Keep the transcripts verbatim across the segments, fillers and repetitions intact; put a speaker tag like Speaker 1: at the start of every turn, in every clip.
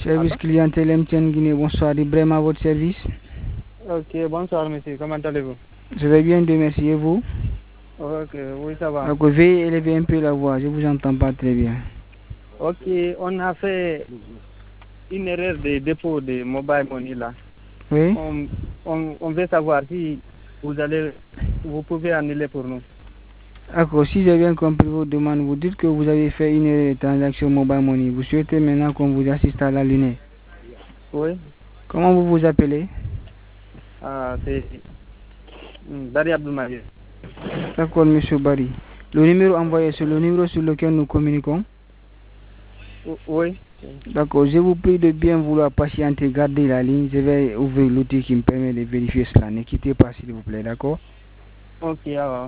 Speaker 1: Service clientèle M T N Guinée, bonsoir, Ibrahim à votre service.
Speaker 2: Ok, bonsoir monsieur, comment allez-vous?
Speaker 1: Je vais bien, Dieu merci, et vous?
Speaker 2: Ok, oui ça va.
Speaker 1: Donc, veuillez élever un peu la voix, je vous entends pas très bien.
Speaker 2: Ok, on a fait une erreur de dépôt de mobile money là.
Speaker 1: Oui?
Speaker 2: On, on, on veut savoir si vous allez, vous pouvez annuler pour nous.
Speaker 1: D'accord, si j'ai bien compris vos demandes, vous dites que vous avez fait une erreur de transaction mobile money. Vous souhaitez maintenant qu'on vous assiste à la lunette.
Speaker 2: Oui,
Speaker 1: Comment vous vous appelez?
Speaker 2: ah, c'est hmm, Dari Abdoulmaye.
Speaker 1: D'accord, monsieur Barry. Le numéro envoyé, c'est le numéro sur lequel nous communiquons.
Speaker 2: O- Oui,
Speaker 1: D'accord, je vous prie de bien vouloir patienter, garder la ligne. Je vais ouvrir l'outil qui me permet de vérifier cela. Ne quittez pas, s'il vous plaît, d'accord?
Speaker 2: ok, ah, va.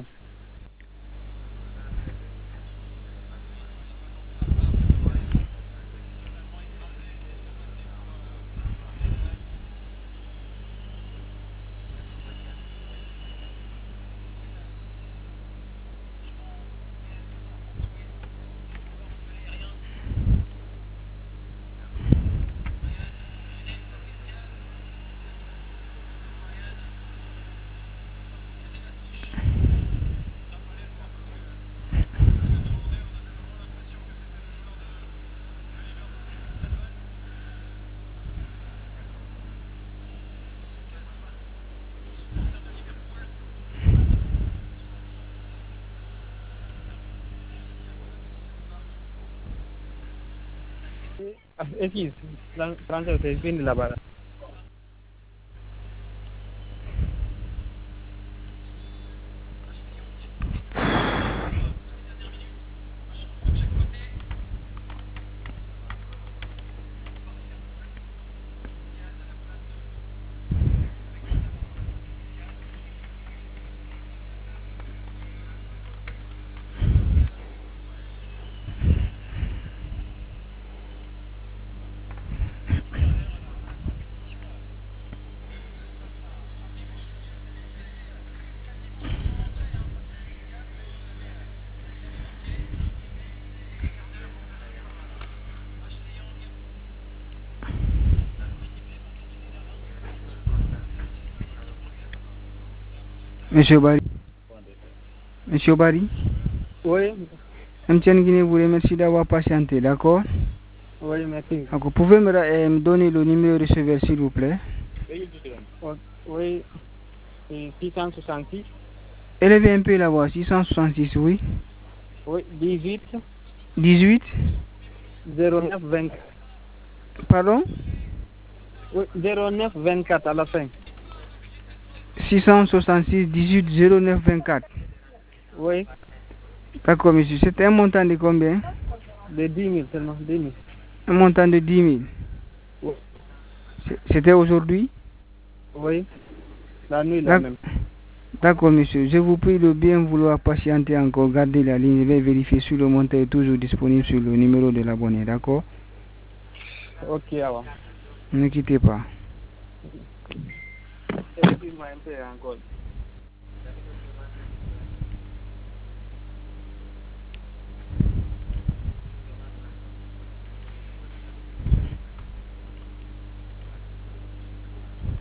Speaker 2: Ah, excuse, Fran- français, c'est fini là-bas.
Speaker 1: Monsieur Barry. Monsieur Barry.
Speaker 2: Oui,
Speaker 1: M T N Guinée vous remercie d'avoir patienté, d'accord?
Speaker 2: oui, merci.
Speaker 1: Donc, vous pouvez me, euh, me donner le numéro de receveur, s'il vous plaît?
Speaker 2: O- Oui, c'est six cent soixante-six,
Speaker 1: Élevez un peu la voix. six cent soixante-six, oui.
Speaker 2: oui, dix-huit,
Speaker 1: dix-huit.
Speaker 2: zéro neuf, vingt-quatre.
Speaker 1: Pardon?
Speaker 2: Oui, zéro neuf, vingt-quatre à la fin.
Speaker 1: six cent soixante-six, dix-huit, zéro neuf, vingt-quatre.
Speaker 2: Oui,
Speaker 1: D'accord, monsieur. C'était un montant de combien?
Speaker 2: de dix mille seulement, dix mille.
Speaker 1: Un montant de dix mille.
Speaker 2: Oui,
Speaker 1: C'est- C'était aujourd'hui?
Speaker 2: oui, la nuit là
Speaker 1: D'ac-
Speaker 2: même.
Speaker 1: D'accord, monsieur. Je vous prie de bien vouloir patienter encore. Gardez la ligne. Je vais vérifier si le montant est toujours disponible sur le numéro de l'abonné. D'accord?
Speaker 2: Ok, alors.
Speaker 1: Ne quittez pas.
Speaker 2: Excuse-moi un peu encore.